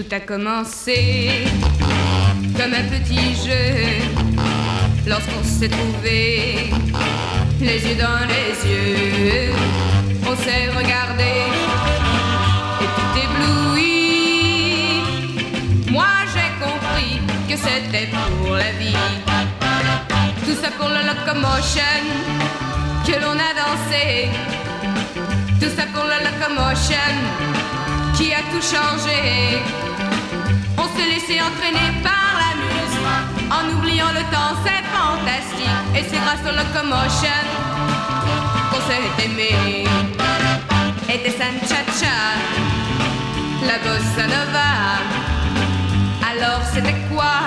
Tout a commencé comme un petit jeu lorsqu'on s'est trouvé les yeux dans les yeux. On s'est regardé et tout ébloui. Moi j'ai compris que c'était pour la vie. Tout ça pour la locomotion que l'on a dansé. Tout ça pour la locomotion qui a tout changé. On s'est laissé entraîner par la musique en oubliant le temps, c'est fantastique. Et c'est grâce au locomotion qu'on s'est aimé. Et des cha-cha, la bossa nova. Alors c'était quoi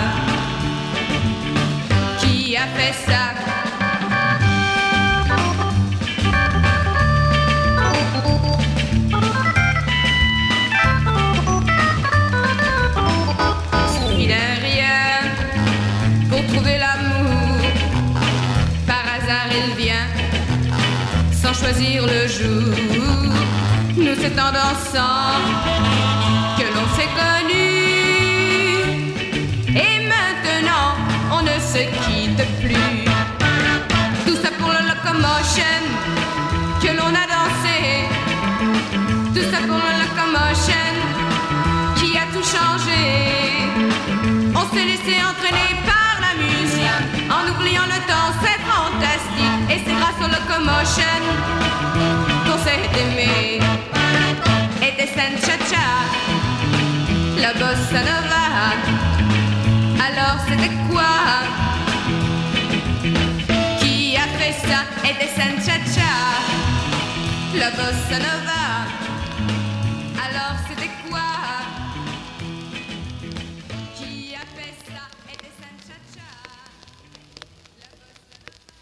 qui a fait ça? Choisir le jour, nous c'est en dansant que l'on s'est connus. Et maintenant on ne se quitte plus. Tout ça pour le locomotion que l'on a dansé. Tout ça pour le locomotion qui a tout changé. On s'est laissé entraîner par la musique en oubliant le temps, c'est fantastique. Et c'est grâce au locomotion qu'on s'est aimé. Et des cha-cha, la bossa nova. Alors c'était quoi qui a fait ça? Et des cha-cha, la bossa nova.